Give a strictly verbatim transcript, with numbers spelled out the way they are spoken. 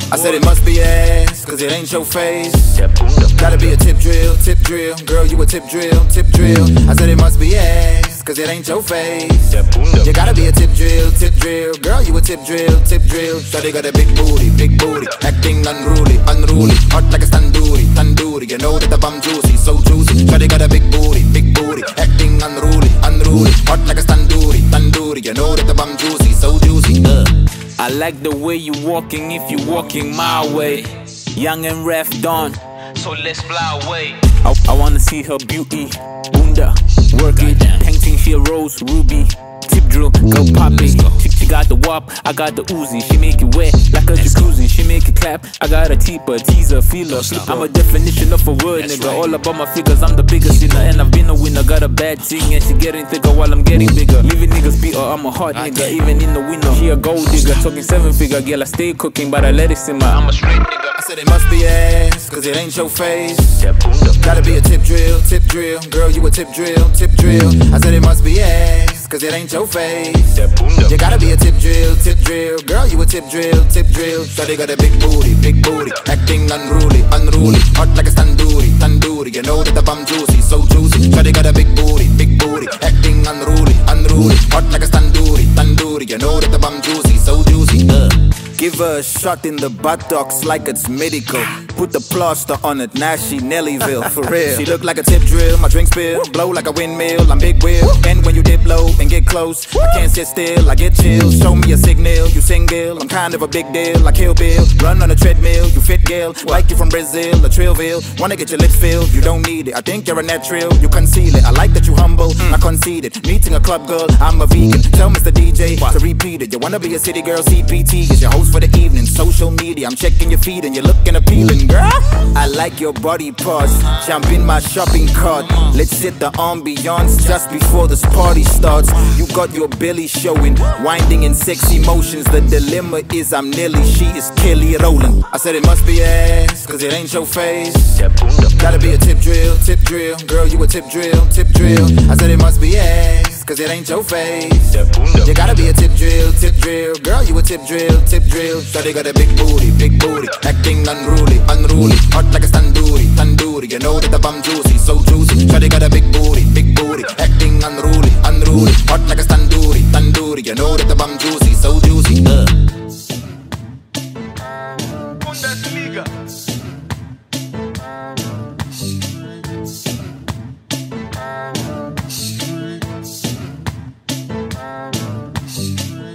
I said it must be ass, cause it ain't your face. Gotta be a tip drill, tip drill. Girl, you a tip drill, tip drill. I said it must be ass, cause it ain't your face. You gotta be a tip drill, tip drill. Girl, you a tip drill, tip drill. Shawty got a big booty, big booty. Acting unruly, unruly. Hot like a tandoori, tandoori. You know that the bum juicy, so juicy. Shawty got a big booty, big booty. Acting unruly, unruly. Hot like a tandoori, tandoori. You know that the bum juicy, so juicy. uh. I like the way you walking if you walking my way. Young and ref done, so let's fly away. I, I wanna see her beauty, bunda, work it. Painting she a rose, ruby, tip drill, go poppy. She, she got the wop, I got the Uzi. She make it wet like a jacuzzi. She make it clap, I got a teeper, teaser, feeler. I'm a definition of a word, nigga. All about my figures, I'm the biggest sinner. And I've been a winner, got a bad thing. And she getting thicker while I'm getting bigger. Leaving niggas beat her, I'm a hot nigga, even in the winter. She a gold digger, talking seven figure. Girl, I stay cooking, but I let it simmer. I'm a straight nigga. I said it must be ass, cause it ain't your face. Gotta be a tip drill, tip drill. Girl, you a tip drill, tip drill. I said it must be ass, cause it ain't your face. You gotta be a tip drill, tip drill. Girl, you a tip drill, tip drill. Shawty got a big booty, big booty. Acting unruly, unruly. Hot like a tandoori, tandoori. You know that the bum juicy, so juicy. Shawty got a big booty, big booty. Acting unruly, unruly. Hot like a tandoori, tandoori. You know that the bum juicy, so juicy. uh. Give her a shot in the buttocks like it's medical. Put the plaster on it, now she Nellyville, for real. She look like a tip drill, my drink spill. Blow like a windmill, I'm big wheel. And when you dip low and get close, I can't sit still, I get chills. Show me a signal, you single. I'm kind of a big deal, like Kill Bill. Run on a treadmill, you fit girl. Like you from Brazil, a Trillville. Wanna get your lips filled, you don't need it. I think you're a natural, you conceal it. I like that you humble, I conceded. Meeting a club girl, I'm a vegan. Tell Mister D J to repeat it. You wanna be a city girl, C P T is your host for the evening. Social media, I'm checking your feed and you're looking appealing, girl. I like your body parts, jump in my shopping cart. Let's hit the ambiance just before this party starts. You got your belly showing, winding in sexy motions. The dilemma is I'm Nelly, she is Kelly Rowland. I said it must be ass, cause it ain't your face. Gotta be a tip drill, tip drill. Girl, you a tip drill, tip drill. I said it must be ass, cause it ain't your face. You gotta be a tip drill, tip drill. Girl, you a tip drill, tip drill. Shawty got a big booty, big booty. Acting unruly, unruly. Hot like a tandoori, tandoori. You know that the bum juicy, so juicy. Shawty got a big booty, big booty. Acting unruly, unruly.